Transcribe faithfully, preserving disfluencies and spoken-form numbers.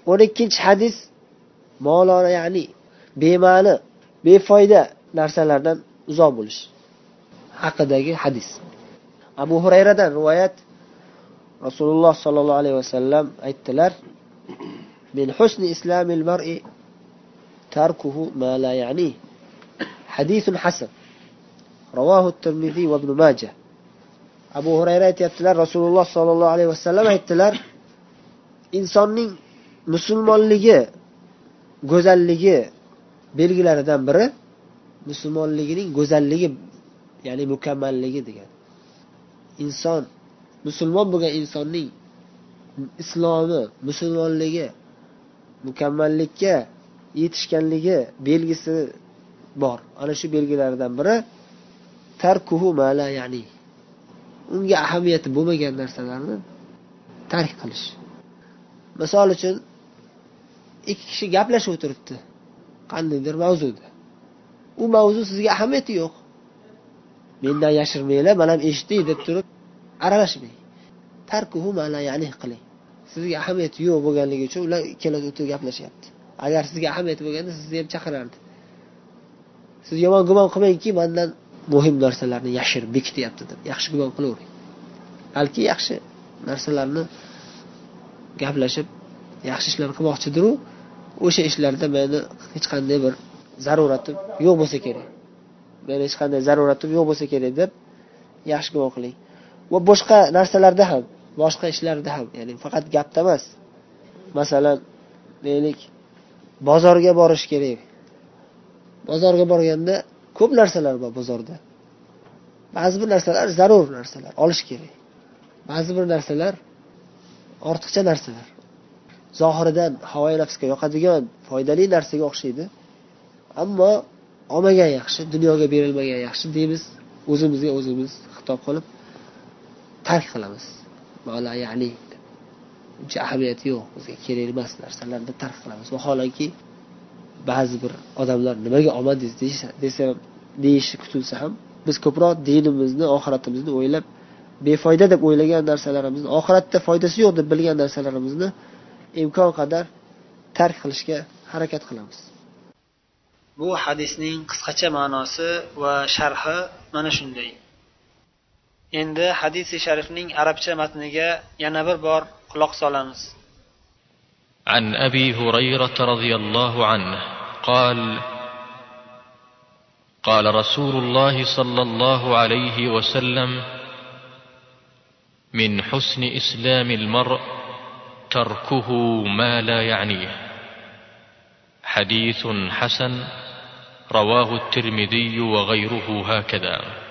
o'n ikkinchi hadis ma'lona, ya'ni bema'ni, befoyda narsalardan uzoq bo'lish haqidagi hadis. Abu Hurayradan rivoyat, Rasululloh sollallohu alayhi vasallam aytdilar: "Min husni islamil mar'i tarkuhu ma la ya'ni." Hadisun hasan. Ravohu at-Tirmidhi va Ibn Majah. Abu Hurayra aytibdilar, Rasululloh sollallohu alayhi vasallam aytdilar: insonning musulmonligi, go'zalligi belgilaridan biri musulmonligining go'zalligi, ya'ni mukammalligi degan. Inson, musulmon bo'lgan insonning islomi, musulmonligi mukammallikka yetishganligi belgisi bor. Ana shu belgilaridan biri tarkuhu ma la ya'ni. Unga ahamiyati bo'lmagan narsalarni tark qilish. Misol uchun, ikki kishi gaplashib o'tiribdi qandaydir mavzuda. U mavzu sizga ahamiyati yo'q. Mendan yashirmanglar, men ham eshitdik deb turib aralashmang. Tarkuhu ma la ya'ni qiling. Sizga ahamiyati yo'q bo'lganligi uchun ular ikkalasi o'tirib gaplashyapti. Agar sizga ahamiyati bo'lganda sizni ham chaqirardi. Siz yomon gumon qilmangki, mendan muhim narsalarni yashirib bekityapti deb yaxshi gumon qilavering. Balki yaxshi narsalarni gaplashib, yaxshi ishlar qilmoqchidir u. O'sha ishlarda meni hech qanday bir zaruratim yo'q bo'lsa kerak. Meni hech qanday zaruratim yo'q bo'lsa kerak deb yaxshi gumon qiling. Va boshqa narsalarda ham, boshqa ishlarda ham, ya'ni faqat gapda emas. Masalan, deylik, bozorga borish kerak. Bozorga borganda ko'p narsalar bor bozorda. Ba'zi bir narsalar zarur narsalar, olish kerak. Ba'zi bir narsalar ortiqcha narsalar. Zohiridan havoyi nafsga yoqadigan, foydali narsaga o'xshaydi. Ammo olmagan yaxshi, dunyoga berilmagan yaxshi deymiz, o'zimizga o'zimiz xitob qilib tark qilamiz. Ma'la ya'ni uncha ahamiyati yo'q, bizga kerak emas narsalarni tark qilamiz. Vaholanki ba'zi bir odamlar nimaga olmadingiz desa, deyishi kutilsa ham, biz ko'proq dinimizni, oxiratimizni o'ylab, befoyda deb o'ylagan narsalarimizni, oxiratda foydasi yo'q deb bilgan narsalarimizni imkon qadar tark qilishga harakat qilamiz. Bu hadisning qisqacha ma'nosi va sharhi mana shunday. Endi hadis-i sharifning arabcha matniga yana bir bor quloq solamiz. عن أبي هريرة رضي الله عنه قال: قال رسول الله صلى الله عليه وسلم: من حسن إسلام المرء تركه ما لا يعنيه. حديث حسن رواه الترمذي وغيره هكذا.